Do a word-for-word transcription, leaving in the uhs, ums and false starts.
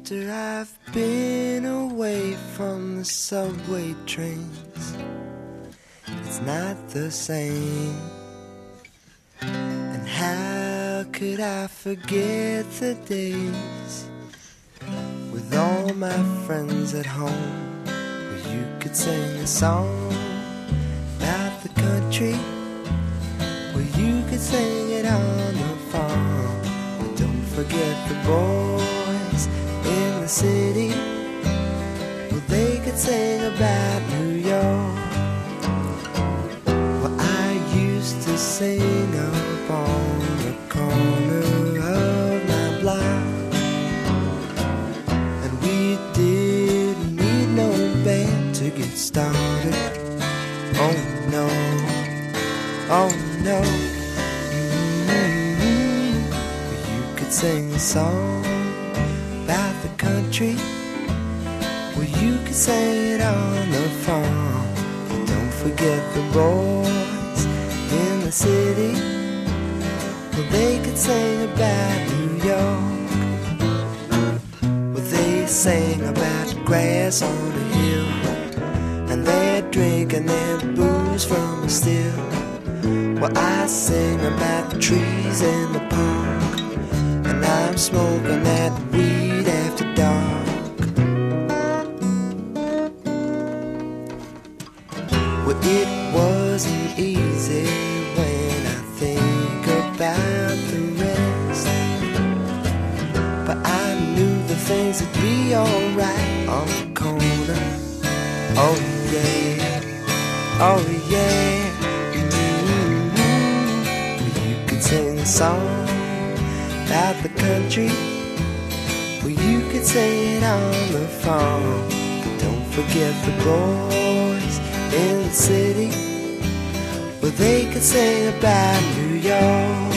After I've been away from the subway trains, it's not the same. And how could I forget the days with all my friends at home, where you could sing a song about the country, where you could sing it on the phone. But don't forget the boys in the city, well, they could sing about New York. Well, I used to sing up on the corner of my block, and we didn't need no band to get started. Oh no, oh no. Mm-hmm. Well, you could sing a song about the country, well, you could say it on the phone. But don't forget the boys in the city, well, they could sing about New York. Well, they sang about grass on a hill, and they're drinking their booze from a still. Well, I sing about the trees in the park, and I'm smoking that weed after dark. Well, it wasn't easy when I think about the rest, but I knew the things would be alright on the corner. Oh yeah, oh yeah. Mm-hmm. Well, you could sing a song about the country, well, you could say it on the phone. But don't forget the boys in the city, well, they could sing about New York.